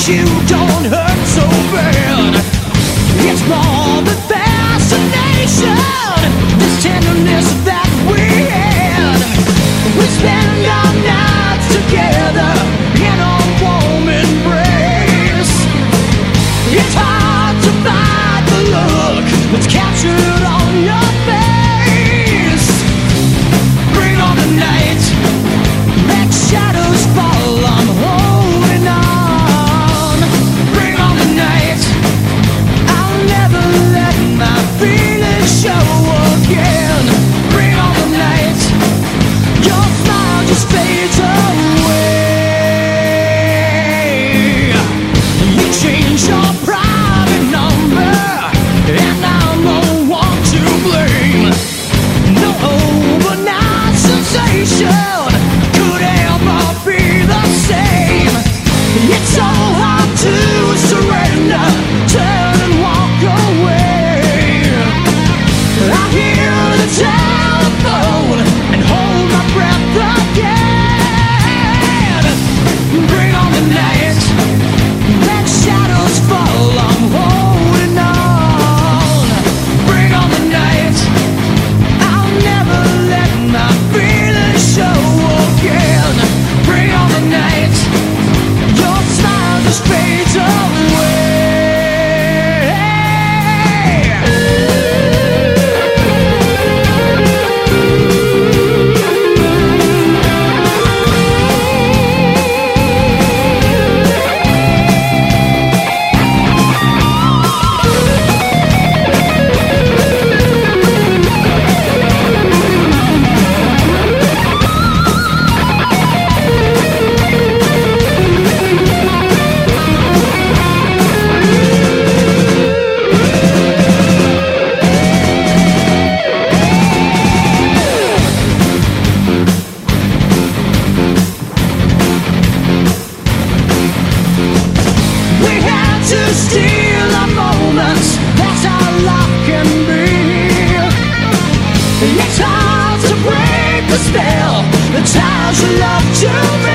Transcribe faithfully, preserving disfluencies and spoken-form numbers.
you don't hurt so bad. It's more than fascination, this tenderness that we had. We spend our nights together in a warm embrace. It's hard to find the look that's captured on your face. Bring on the night, let shadows fall, I'm holding on. Bring on the night, I'll never let my feelings show again. Bring on the night, your smile just fades away. You change your private number, and I'm the one to blame. No overnight sensation could ever be the same. It's so hard to surrender, turn and walk away. I hear the telephone and hold my breath again. Bring on the night, let shadows fall, I'm holding on. Bring on the night, I'll never let my feelings show again. Bring on the night, your smile just fades away. We had to steal our moments, that's how love can be. It's hard to break the spell that ties your love to me.